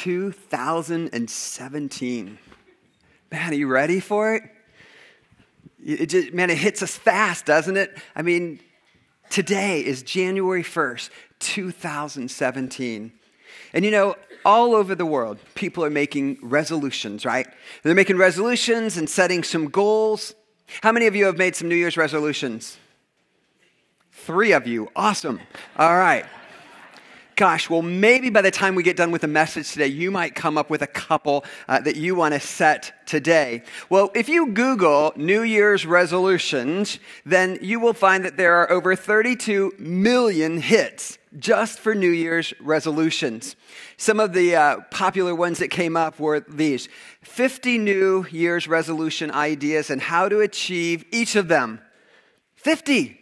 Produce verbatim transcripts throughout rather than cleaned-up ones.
two thousand seventeen. Man, are you ready for it? It just, man, it hits us fast, doesn't it? I mean, today is January first, two thousand seventeen. And you know, all over the world, people are making resolutions, right? They're making resolutions and setting some goals. How many of you have made some New Year's resolutions? Three of you. Awesome. All right. Gosh, well, maybe by the time we get done with the message today, you might come up with a couple uh, that you want to set today. Well, if you Google New Year's resolutions, then you will find that there are over thirty-two million hits just for New Year's resolutions. Some of the uh, popular ones that came up were these: fifty New Year's resolution ideas and how to achieve each of them. fifty.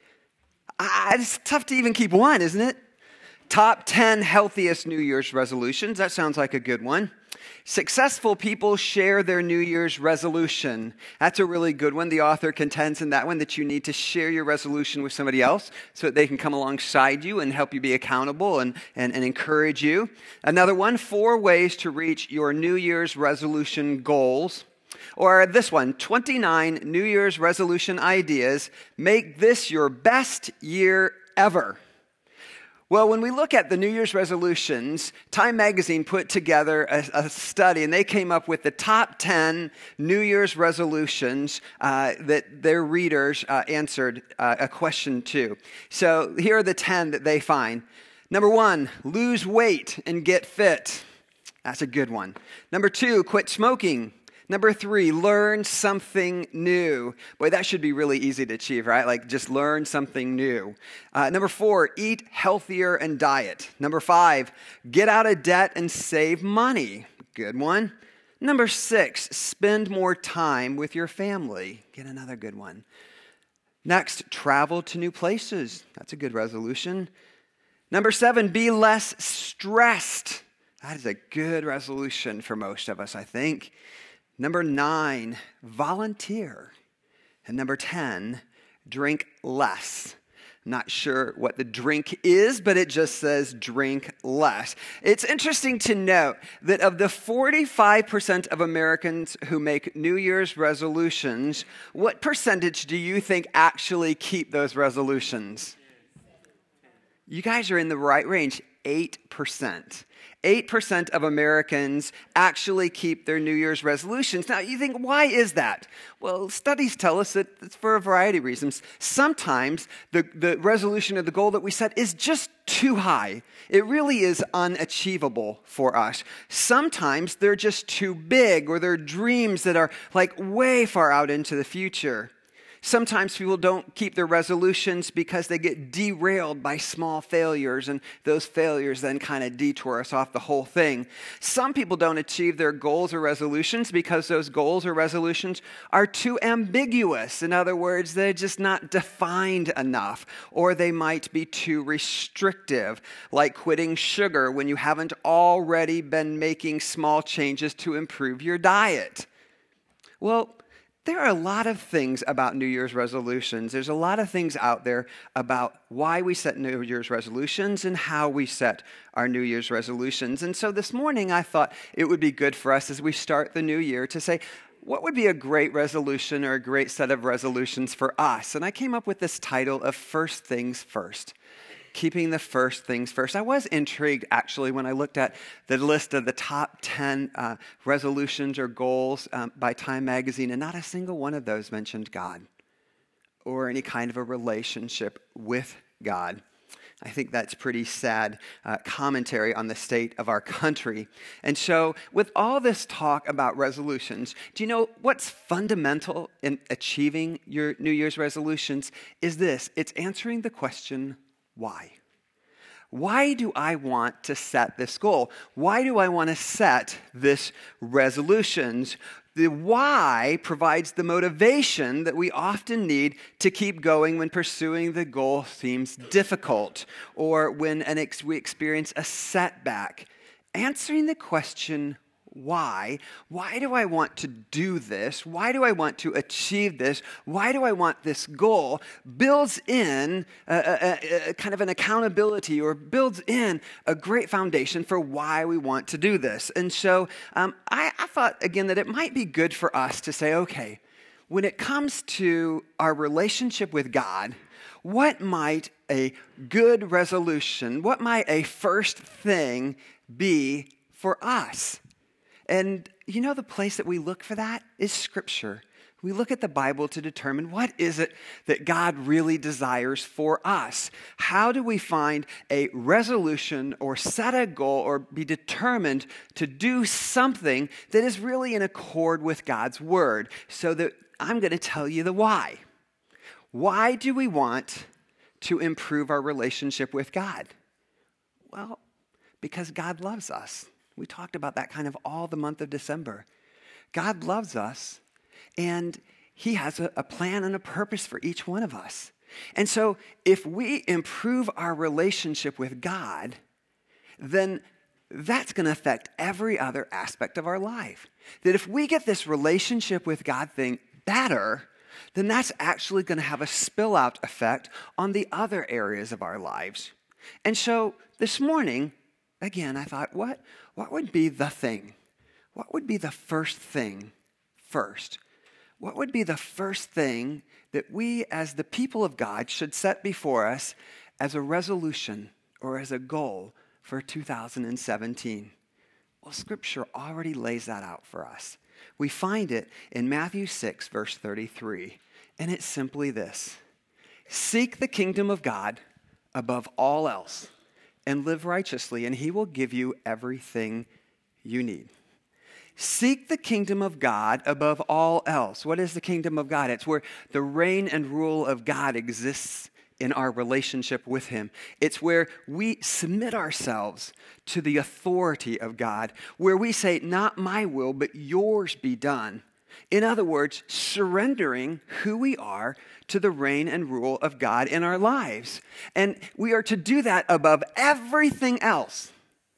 Uh, it's tough to even keep one, isn't it? Top ten healthiest New Year's resolutions. That sounds like a good one. Successful people share their New Year's resolution. That's a really good one. The author contends in that one that you need to share your resolution with somebody else so that they can come alongside you and help you be accountable and, and, and encourage you. Another one, four ways to reach your New Year's resolution goals. Or this one, twenty-nine New Year's resolution ideas. Make this your best year ever. Well, when we look at the New Year's resolutions, Time Magazine put together a, a study, and they came up with the top ten New Year's resolutions uh, that their readers uh, answered uh, a question to. So here are the ten that they find. Number one, lose weight and get fit. That's a good one. Number two, quit smoking. Number three, learn something new. Boy, that should be really easy to achieve, right? Like just learn something new. Uh, number four, eat healthier and diet. Number five, get out of debt and save money. Good one. Number six, spend more time with your family. Get another good one. Next, travel to new places. That's a good resolution. Number seven, be less stressed. That is a good resolution for most of us, I think. Number nine, volunteer. And number ten, drink less. Not sure what the drink is, but it just says drink less. It's interesting to note that of the forty-five percent of Americans who make New Year's resolutions, what percentage do you think actually keep those resolutions? You guys are in the right range, eight percent. eight percent of Americans actually keep their New Year's resolutions. Now, you think, why is that? Well, studies tell us that it's for a variety of reasons. Sometimes the, the resolution or the goal that we set is just too high. It really is unachievable for us. Sometimes they're just too big, or they're dreams that are like way far out into the future. Sometimes people don't keep their resolutions because they get derailed by small failures, and those failures then kind of detour us off the whole thing. Some people don't achieve their goals or resolutions because those goals or resolutions are too ambiguous. In other words, they're just not defined enough, or they might be too restrictive, like quitting sugar when you haven't already been making small changes to improve your diet. Well, there are a lot of things about New Year's resolutions. There's a lot of things out there about why we set New Year's resolutions and how we set our New Year's resolutions. And so this morning I thought it would be good for us as we start the new year to say, what would be a great resolution or a great set of resolutions for us? And I came up with this title of First Things First. Keeping the first things first. I was intrigued, actually, when I looked at the list of the top ten uh, resolutions or goals um, by Time Magazine, and not a single one of those mentioned God or any kind of a relationship with God. I think that's pretty sad uh, commentary on the state of our country. And so, with all this talk about resolutions, do you know what's fundamental in achieving your New Year's resolutions is this? It's answering the question, why? Why do I want to set this goal? Why do I want to set this resolutions? The why provides the motivation that we often need to keep going when pursuing the goal seems difficult, or when an ex- we experience a setback. Answering the question, why. Why do I want to do this? Why do I want to achieve this? Why do I want this goal? Builds in a, a, a kind of an accountability, or builds in a great foundation for why we want to do this. And so um, I, I thought, again, that it might be good for us to say, okay, when it comes to our relationship with God, what might a good resolution, what might a first thing be for us? And you know, the place that we look for that is Scripture. We look at the Bible to determine what is it that God really desires for us. How do we find a resolution or set a goal or be determined to do something that is really in accord with God's Word? So that I'm going to tell you the why. Why do we want to improve our relationship with God? Well, because God loves us. We talked about that kind of all the month of December. God loves us, and He has a, a plan and a purpose for each one of us. And so if we improve our relationship with God, then that's going to affect every other aspect of our life. That if we get this relationship with God thing better, then that's actually going to have a spill-out effect on the other areas of our lives. And so this morning, again, I thought, what, what would be the thing? What would be the first thing first? What would be the first thing that we as the people of God should set before us as a resolution or as a goal for two thousand seventeen? Well, Scripture already lays that out for us. We find it in Matthew six, verse thirty-three, and it's simply this: seek the kingdom of God above all else and live righteously, and He will give you everything you need. Seek the kingdom of God above all else. What is the kingdom of God? It's where the reign and rule of God exists in our relationship with Him. It's where we submit ourselves to the authority of God, where we say, not my will, but yours be done. In other words, surrendering who we are to the reign and rule of God in our lives. And we are to do that above everything else.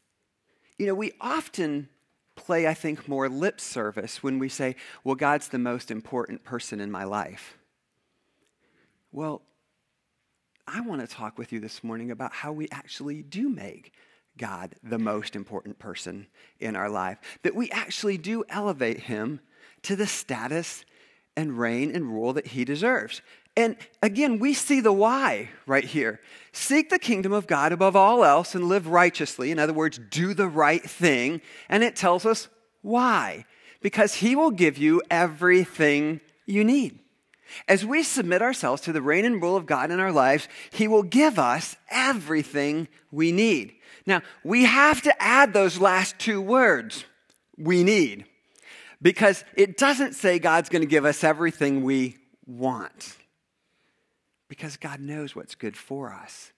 You know, we often play, I think, more lip service when we say, well, God's the most important person in my life. Well, I want to talk with you this morning about how we actually do make God the most important person in our life. That we actually do elevate Him to the status and reign and rule that He deserves. And again, we see the why right here. Seek the kingdom of God above all else and live righteously. In other words, do the right thing. And it tells us why. Because He will give you everything you need. As we submit ourselves to the reign and rule of God in our lives, He will give us everything we need. Now, we have to add those last two words, we need, because it doesn't say God's going to give us everything we want, because God knows what's good for us.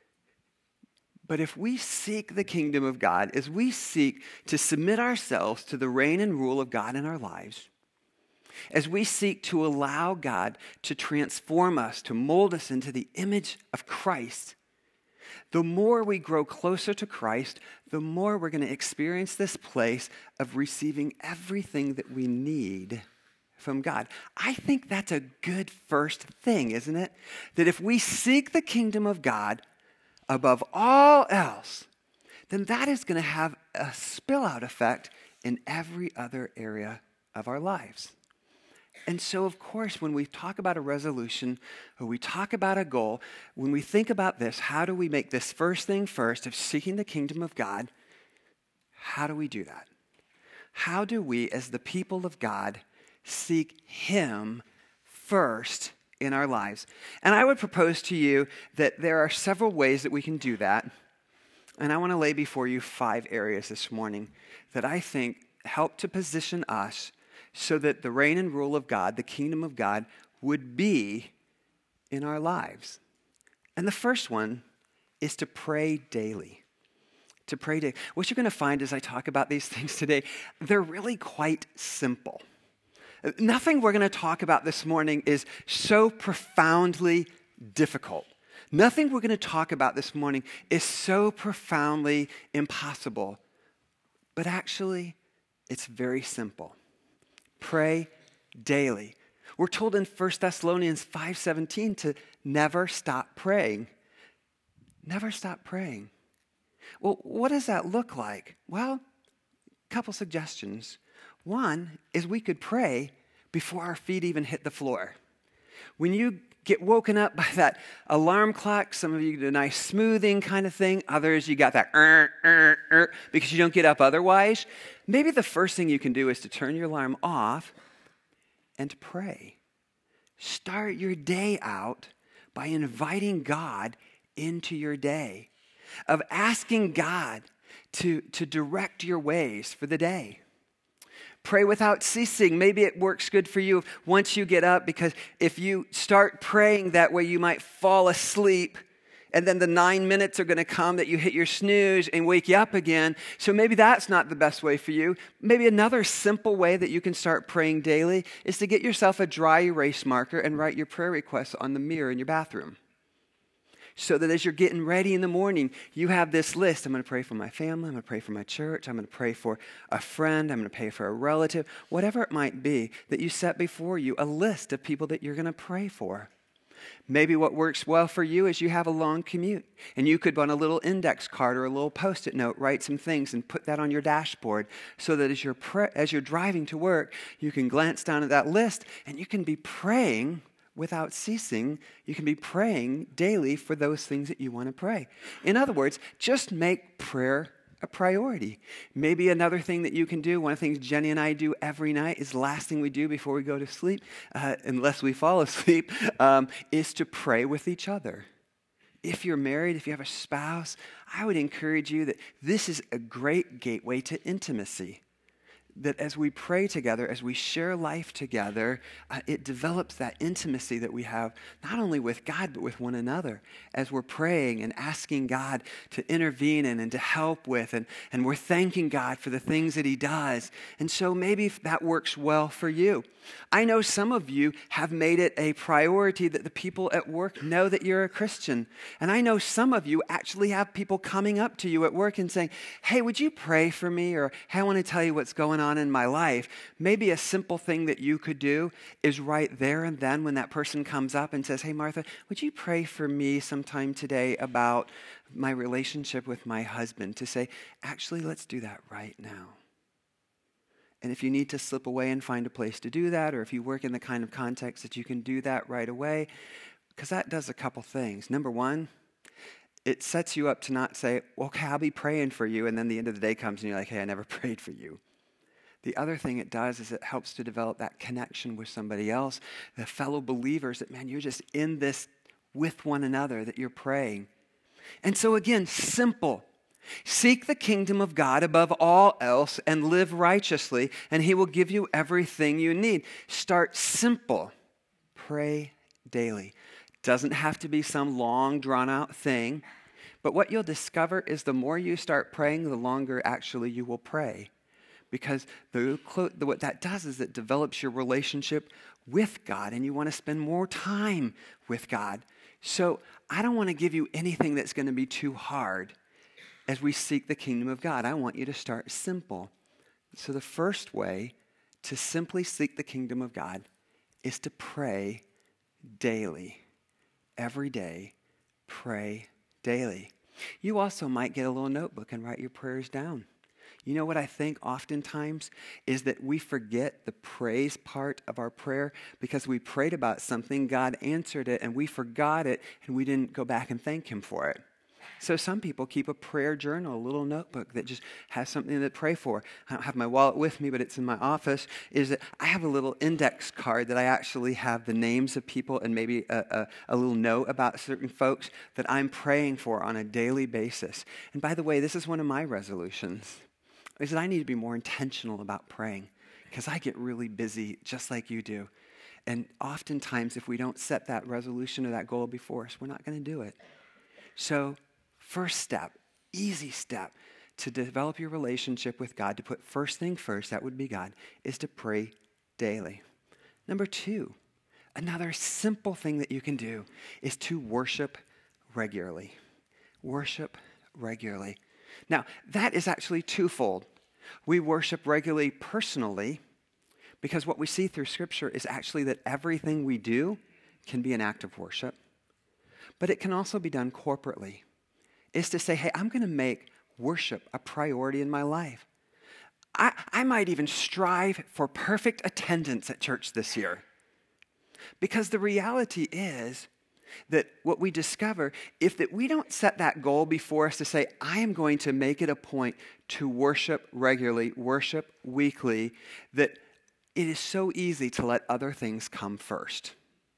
But if we seek the kingdom of God, as we seek to submit ourselves to the reign and rule of God in our lives, as we seek to allow God to transform us, to mold us into the image of Christ, the more we grow closer to Christ, the more we're going to experience this place of receiving everything that we need from God. I think that's a good first thing, isn't it? That if we seek the kingdom of God above all else, then that is going to have a spill-out effect in every other area of our lives. And so, of course, when we talk about a resolution or we talk about a goal, when we think about this, how do we make this first thing first of seeking the kingdom of God? How do we do that? How do we, as the people of God, seek Him first in our lives? And I would propose to you that there are several ways that we can do that. And I want to lay before you five areas this morning that I think help to position us so that the reign and rule of God, the kingdom of God, would be in our lives. And the first one is to pray daily. To pray daily. What you're going to find as I talk about these things today, they're really quite simple. Nothing we're going to talk about this morning is so profoundly difficult. Nothing we're going to talk about this morning is so profoundly impossible. But actually, It's very simple. Pray daily. We're told in First Thessalonians five seventeen to never stop praying. Never stop praying. Well, what does that look like? Well, a couple suggestions. One is we could pray before our feet even hit the floor. When you get woken up by that alarm clock, some of you do a nice smoothing kind of thing. Others, you got that er, er, er, because you don't get up otherwise. Maybe the first thing you can do is to turn your alarm off and to pray. Start your day out by inviting God into your day, of asking God to, to direct your ways for the day. Pray without ceasing. Maybe it works good for you once you get up, because if you start praying that way, you might fall asleep, and then the nine minutes are going to come that you hit your snooze and wake you up again. So maybe that's not the best way for you. Maybe another simple way that you can start praying daily is to get yourself a dry erase marker and write your prayer requests on the mirror in your bathroom. So that as you're getting ready in the morning, you have this list. I'm going to pray for my family. I'm going to pray for my church. I'm going to pray for a friend. I'm going to pray for a relative. Whatever it might be that you set before you, a list of people that you're going to pray for. Maybe what works well for you is you have a long commute, and you could, on a little index card or a little Post-it note, write some things and put that on your dashboard so that as you're, pre- as you're driving to work, you can glance down at that list and you can be praying without ceasing. You can be praying daily for those things that you want to pray. In other words, just make prayer a priority. Maybe another thing that you can do, one of the things Jenny and I do every night, is the last thing we do before we go to sleep, uh, unless we fall asleep, um, is to pray with each other. If you're married, if you have a spouse, I would encourage you that this is a great gateway to intimacy. That as we pray together, as we share life together, uh, it develops that intimacy that we have not only with God, but with one another. As we're praying and asking God to intervene in and to help with, and, and we're thanking God for the things that he does. And so maybe that works well for you. I know some of you have made it a priority that the people at work know that you're a Christian. And I know some of you actually have people coming up to you at work and saying, hey, would you pray for me? Or, hey, I want to tell you what's going on in my life. Maybe a simple thing that you could do is right there and then when that person comes up and says, hey, Martha, would you pray for me sometime today about my relationship with my husband? To say, actually, let's do that right now. And if you need to slip away and find a place to do that, or if you work in the kind of context that you can do that right away, because that does a couple things. Number one, it sets you up to not say, well, okay, I'll be praying for you, and then the end of the day comes and you're like, hey, I never prayed for you. The other thing it does is it helps to develop that connection with somebody else, the fellow believers, that, man, you're just in this with one another, that you're praying. And so again, simple. Seek the kingdom of God above all else and live righteously, and he will give you everything you need. Start simple. Pray daily. Doesn't have to be some long, drawn-out thing, but what you'll discover is the more you start praying, the longer actually you will pray. Because the, the, what that does is it develops your relationship with God, and you want to spend more time with God. So I don't want to give you anything that's going to be too hard as we seek the kingdom of God. I want you to start simple. So the first way to simply seek the kingdom of God is to pray daily. Every day, pray daily. You also might get a little notebook and write your prayers down. You know what I think oftentimes is that we forget the praise part of our prayer because we prayed about something, God answered it, and we forgot it, and we didn't go back and thank him for it. So some people keep a prayer journal, a little notebook that just has something to pray for. I don't have my wallet with me, but it's in my office. Is that I have a little index card that I actually have the names of people and maybe a, a, a little note about certain folks that I'm praying for on a daily basis. And by the way, this is one of my resolutions, is that I need to be more intentional about praying because I get really busy just like you do. And oftentimes, if we don't set that resolution or that goal before us, we're not going to do it. So first step, easy step to develop your relationship with God, to put first thing first, that would be God, is to pray daily. Number two, another simple thing that you can do is to worship regularly. Worship regularly. Now, that is actually twofold. We worship regularly personally because what we see through Scripture is actually that everything we do can be an act of worship. But it can also be done corporately. It's to say, hey, I'm going to make worship a priority in my life. I, I might even strive for perfect attendance at church this year. Because the reality is that what we discover, if that we don't set that goal before us to say, I am going to make it a point to worship regularly, worship weekly, that it is so easy to let other things come first.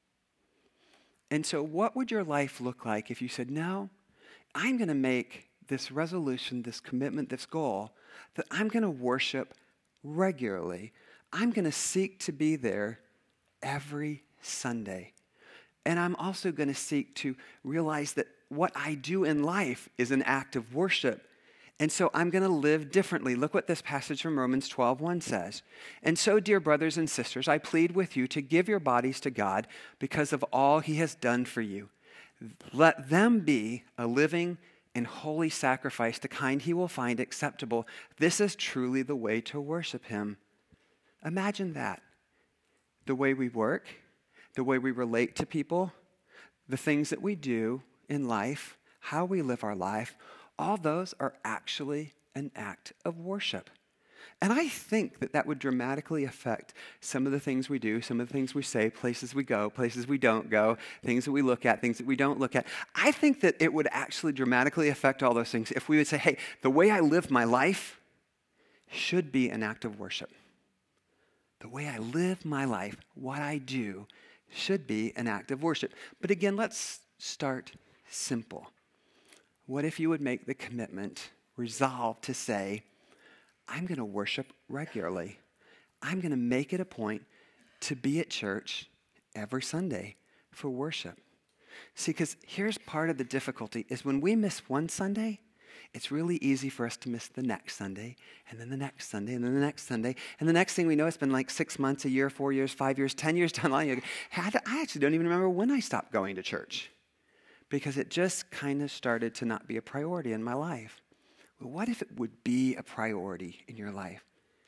And so what would your life look like if you said, no, I'm going to make this resolution, this commitment, this goal, that I'm going to worship regularly. I'm going to seek to be there every Sunday. And I'm also going to seek to realize that what I do in life is an act of worship. And so I'm going to live differently. Look what this passage from Romans twelve one says. And so, dear brothers and sisters, I plead with you to give your bodies to God because of all he has done for you. Let them be a living and holy sacrifice, the kind he will find acceptable. This is truly the way to worship him. Imagine that. The way we work, the way we relate to people, the things that we do in life, how we live our life, all those are actually an act of worship. And I think that that would dramatically affect some of the things we do, some of the things we say, places we go, places we don't go, things that we look at, things that we don't look at. I think that it would actually dramatically affect all those things if we would say, hey, the way I live my life should be an act of worship. The way I live my life, what I do, should be an act of worship. But again, let's start simple. What if you would make the commitment, resolve to say, I'm going to worship regularly. I'm going to make it a point to be at church every Sunday for worship. See, because here's part of the difficulty is when we miss one Sunday, it's really easy for us to miss the next Sunday, and then the next Sunday, and then the next Sunday. And the next thing we know, it's been like six months, a year, four years, five years, ten years down the line. You go, hey, I actually don't even remember when I stopped going to church because it just kind of started to not be a priority in my life. Well, what if it would be a priority in your life?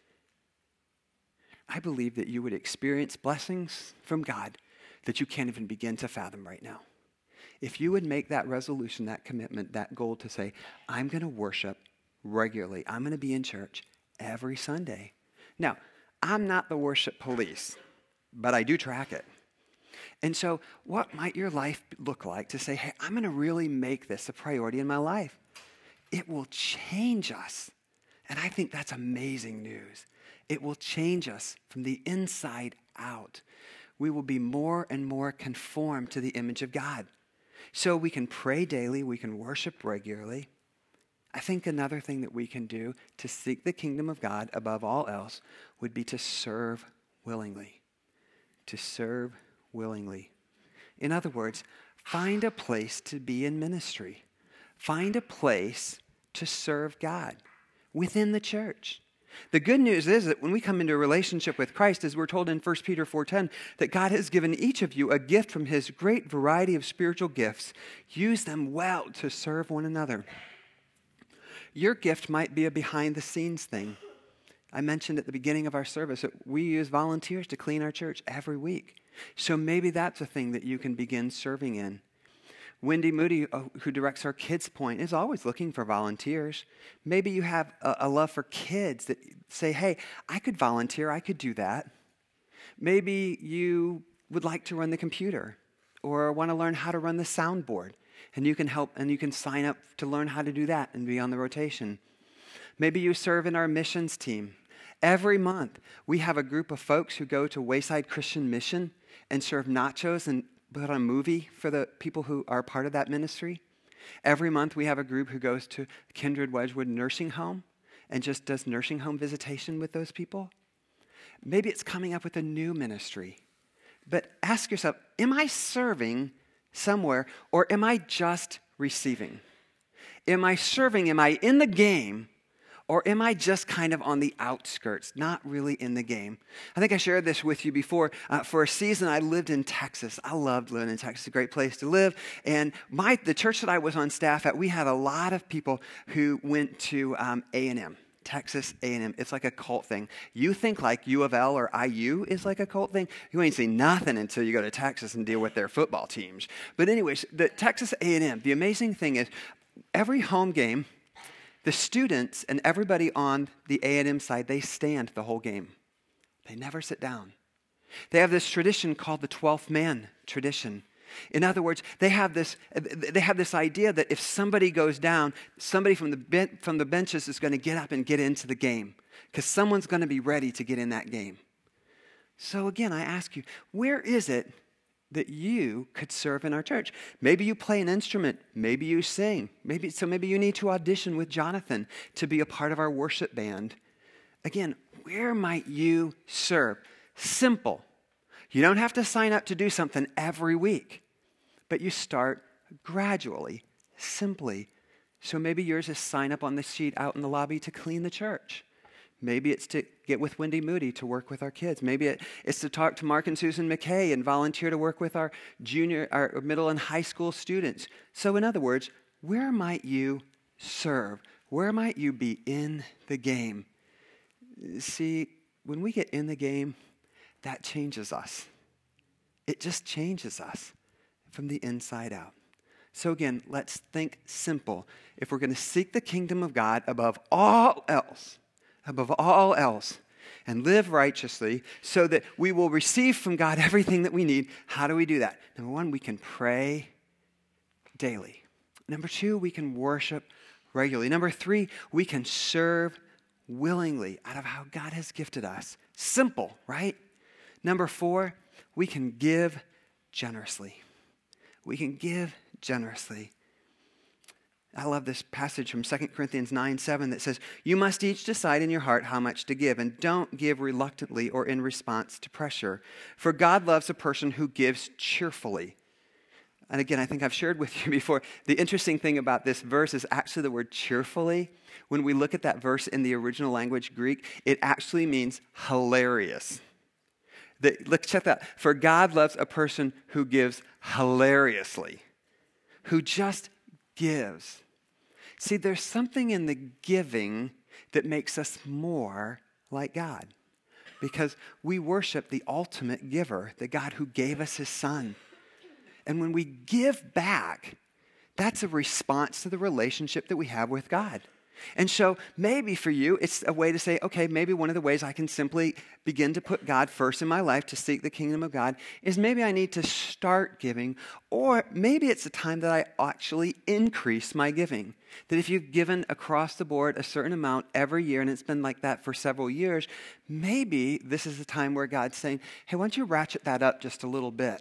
I believe that you would experience blessings from God that you can't even begin to fathom right now. If you would make that resolution, that commitment, that goal to say, I'm going to worship regularly. I'm going to be in church every Sunday. Now, I'm not the worship police, but I do track it. And so what might your life look like to say, hey, I'm going to really make this a priority in my life? It will change us. And I think that's amazing news. It will change us from the inside out. We will be more and more conformed to the image of God. So we can pray daily, we can worship regularly. I think another thing that we can do to seek the kingdom of God above all else would be to serve willingly. To serve willingly. In other words, find a place to be in ministry. Find a place to serve God within the church. The good news is that when we come into a relationship with Christ, as we're told in First Peter four ten, that God has given each of you a gift from his great variety of spiritual gifts. Use them well to serve one another. Your gift might be a behind-the-scenes thing. I mentioned at the beginning of our service that we use volunteers to clean our church every week. So maybe that's a thing that you can begin serving in. Wendy Moody, who directs our Kids Point, is always looking for volunteers. Maybe you have a, a love for kids that say, hey, I could volunteer, I could do that. Maybe you would like to run the computer or want to learn how to run the soundboard, and you can help and you can sign up to learn how to do that and be on the rotation. Maybe you serve in our missions team. Every month, we have a group of folks who go to Wayside Christian Mission and serve nachos and put on a movie for the people who are part of that ministry. Every month we have a group who goes to Kindred Wedgwood Nursing Home and just does nursing home visitation with those people. Maybe it's coming up with a new ministry. But ask yourself, am I serving somewhere or am I just receiving? Am I serving, am I in the game, or am I just kind of on the outskirts, not really in the game? I think I shared this with you before. Uh, for a season, I lived in Texas. I loved living in Texas. It's a great place to live. And my the church that I was on staff at, we had a lot of people who went to um, A and M, Texas A and M, it's like a cult thing. You think like U of L or I U is like a cult thing. You ain't seen nothing until you go to Texas and deal with their football teams. But anyways, the Texas A and M, the amazing thing is every home game, the students and everybody on the A and M side, they stand the whole game. They never sit down. They have this tradition called the twelfth man tradition. In other words, they have this they have this idea that if somebody goes down, somebody from the ben- from the benches is going to get up and get into the game because someone's going to be ready to get in that game. So again, I ask you, where is it that you could serve in our church? Maybe you play an instrument, maybe you sing, maybe so maybe you need to audition with Jonathan to be a part of our worship band. Again, where might you serve? Simple. You don't have to sign up to do something every week, but you start gradually, simply. So maybe yours is sign up on the sheet out in the lobby to clean the church. Maybe it's to get with Wendy Moody to work with our kids. Maybe it, it's to talk to Mark and Susan McKay and volunteer to work with our junior, our middle and high school students. So in other words, where might you serve? Where might you be in the game? See, when we get in the game, that changes us. It just changes us from the inside out. So again, let's think simple. If we're going to seek the kingdom of God above all else, above all else, and live righteously so that we will receive from God everything that we need, how do we do that? Number one, we can pray daily. Number two, we can worship regularly. Number three, we can serve willingly out of how God has gifted us. Simple, right? Number four, we can give generously. We can give generously. I love this passage from Second Corinthians nine seven that says, you must each decide in your heart how much to give, and don't give reluctantly or in response to pressure. For God loves a person who gives cheerfully. And again, I think I've shared with you before, the interesting thing about this verse is actually the word cheerfully. When we look at that verse in the original language Greek, it actually means hilarious. The, look, check that. For God loves a person who gives hilariously, who just gives. See, there's something in the giving that makes us more like God, because we worship the ultimate giver, the God who gave us his son. And when we give back, that's a response to the relationship that we have with God. And so maybe for you, it's a way to say, okay, maybe one of the ways I can simply begin to put God first in my life to seek the kingdom of God is maybe I need to start giving, or maybe it's a time that I actually increase my giving. That if you've given across the board a certain amount every year, and it's been like that for several years, maybe this is a time where God's saying, hey, why don't you ratchet that up just a little bit?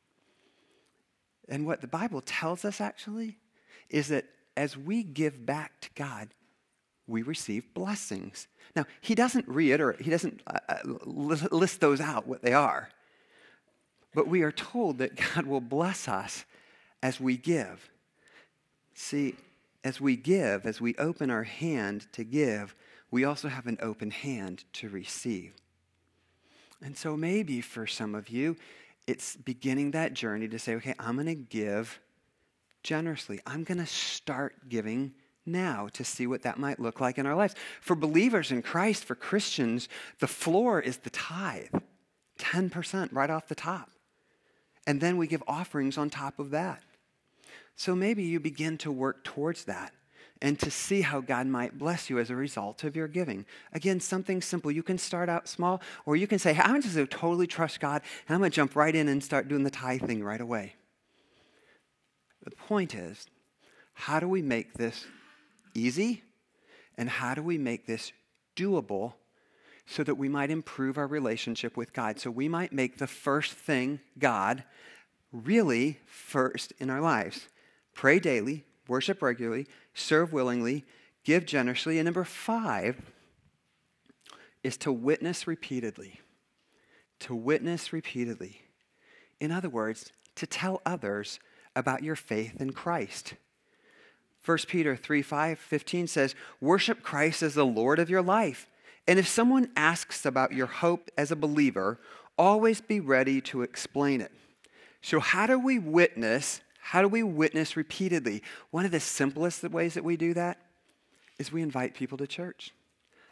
And what the Bible tells us actually is that as we give back to God, we receive blessings. Now, he doesn't reiterate, he doesn't uh, list those out, what they are. But we are told that God will bless us as we give. See, as we give, as we open our hand to give, we also have an open hand to receive. And so maybe for some of you, it's beginning that journey to say, okay, I'm going to give generously. I'm going to start giving now to see what that might look like in our lives. For believers in Christ, for Christians, the floor is the tithe, ten percent right off the top. And then we give offerings on top of that. So maybe you begin to work towards that and to see how God might bless you as a result of your giving. Again, something simple. You can start out small, or you can say, hey, I'm just going to totally trust God, and I'm going to jump right in and start doing the tithe thing right away. The point is, how do we make this easy? And how do we make this doable so that we might improve our relationship with God? So we might make the first thing, God, really first in our lives. Pray daily, worship regularly, serve willingly, give generously. And number five is to witness repeatedly. To witness repeatedly. In other words, to tell others about your faith in Christ. First Peter three, five, fifteen says, worship Christ as the Lord of your life. And if someone asks about your hope as a believer, always be ready to explain it. So how do we witness? How do we witness repeatedly? One of the simplest ways that we do that is we invite people to church.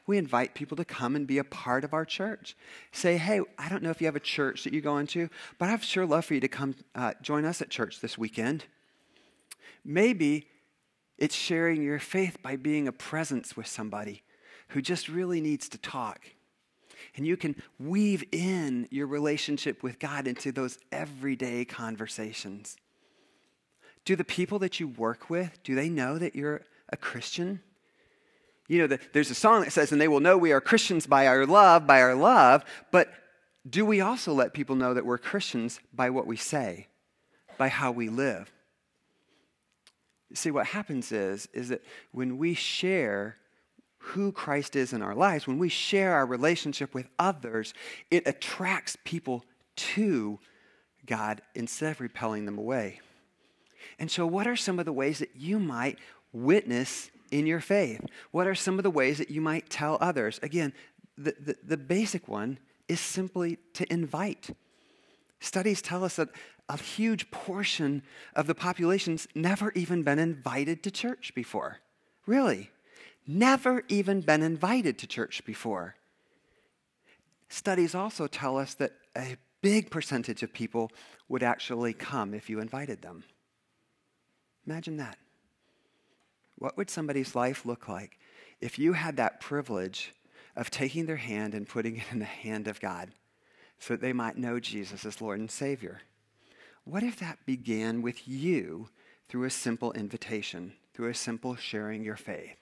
we invite people to come and be a part of our church. Say, hey, I don't know if you have a church that you go into, but I'd sure love for you to come uh, join us at church this weekend. Maybe it's sharing your faith by being a presence with somebody who just really needs to talk. And you can weave in your relationship with God into those everyday conversations. Do the people that you work with, do they know that you're a Christian? You know, the, there's a song that says, and they will know we are Christians by our love, by our love. But do we also let people know that we're Christians by what we say, by how we live? See, what happens is, is that when we share who Christ is in our lives, when we share our relationship with others, it attracts people to God instead of repelling them away. And so what are some of the ways that you might witness in your faith? What are some of the ways that you might tell others? Again, the, the, the basic one is simply to invite. Studies tell us that a huge portion of the population's never even been invited to church before. Really. Never even been invited to church before. Studies also tell us that a big percentage of people would actually come if you invited them. Imagine that. What would somebody's life look like if you had that privilege of taking their hand and putting it in the hand of God so that they might know Jesus as Lord and Savior? What if that began with you through a simple invitation, through a simple sharing your faith?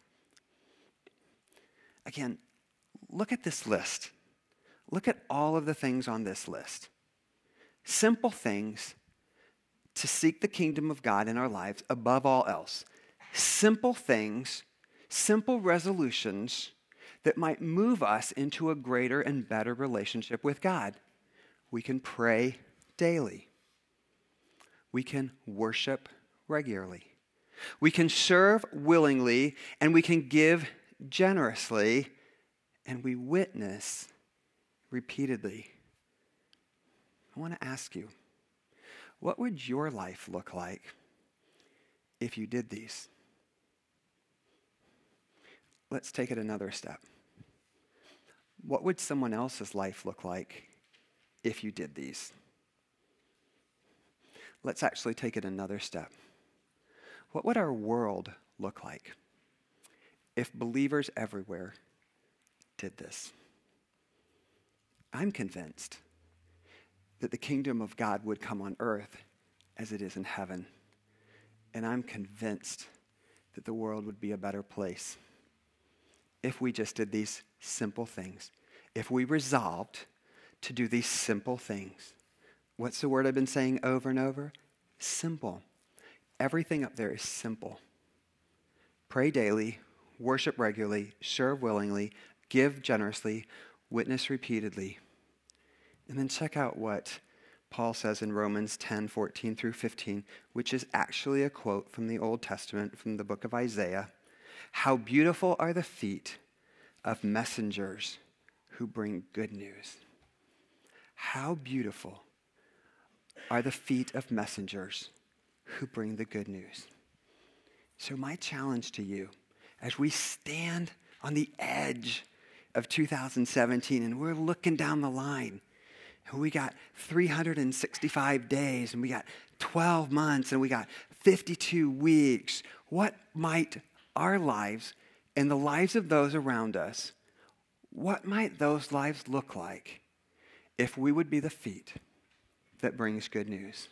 Again, look at this list. Look at all of the things on this list. Simple things to seek the kingdom of God in our lives above all else. Simple things, simple resolutions that might move us into a greater and better relationship with God. We can pray daily. We can worship regularly. We can serve willingly, and we can give generously, and we witness repeatedly. I want to ask you, what would your life look like if you did these? Let's take it another step. What would someone else's life look like if you did these? Let's actually take it another step. What would our world look like if believers everywhere did this? I'm convinced that the kingdom of God would come on earth as it is in heaven. And I'm convinced that the world would be a better place if we just did these simple things. If we resolved to do these simple things. What's the word I've been saying over and over? Simple. Everything up there is simple. Pray daily, worship regularly, serve willingly, give generously, witness repeatedly. And then check out what Paul says in Romans ten, fourteen through fifteen, which is actually a quote from the Old Testament, from the book of Isaiah. How beautiful are the feet of messengers who bring good news. How beautiful are the feet of messengers who bring the good news. So my challenge to you, as we stand on the edge of two thousand seventeen and we're looking down the line, and we got three hundred sixty-five days, and we got twelve months, and we got fifty-two weeks. What might our lives and the lives of those around us, what might those lives look like if we would be the feet that brings good news?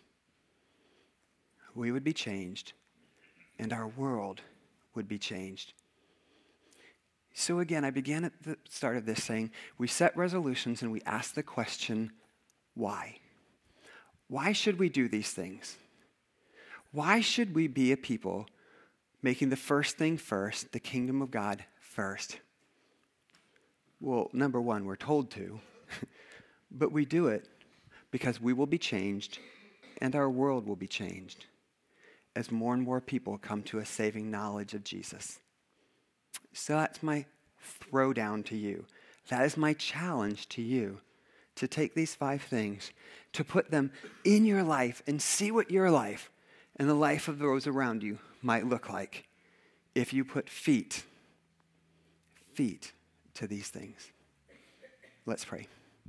We would be changed, and our world would be changed. So again, I began at the start of this saying, we set resolutions and we ask the question, why? Why should we do these things? Why should we be a people making the first thing first, the kingdom of God first? Well, number one, we're told to, but we do it because we will be changed and our world will be changed as more and more people come to a saving knowledge of Jesus. So that's my throwdown to you. That is my challenge to you, to take these five things, to put them in your life and see what your life and the life of those around you might look like if you put feet, feet to these things. Let's pray.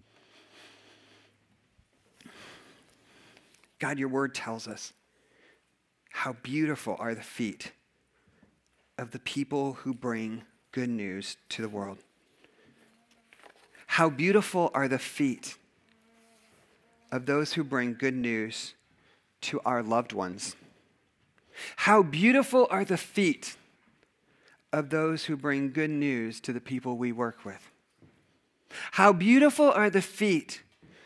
God, your word tells us how beautiful are the feet of the people who bring good news to the world. How beautiful are the feet of those who bring good news to our loved ones. How beautiful are the feet of those who bring good news to the people we work with. How beautiful are the feet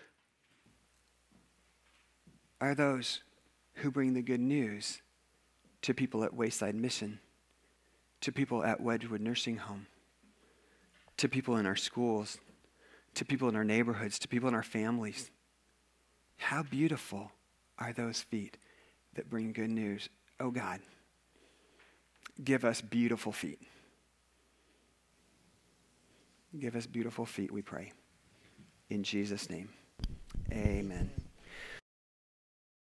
are those who bring the good news to people at Wayside Mission, to people at Wedgwood Nursing Home, to people in our schools, to people in our neighborhoods, to people in our families. How beautiful are those feet that bring good news. Oh God, give us beautiful feet. Give us beautiful feet, we pray. In Jesus' name, amen.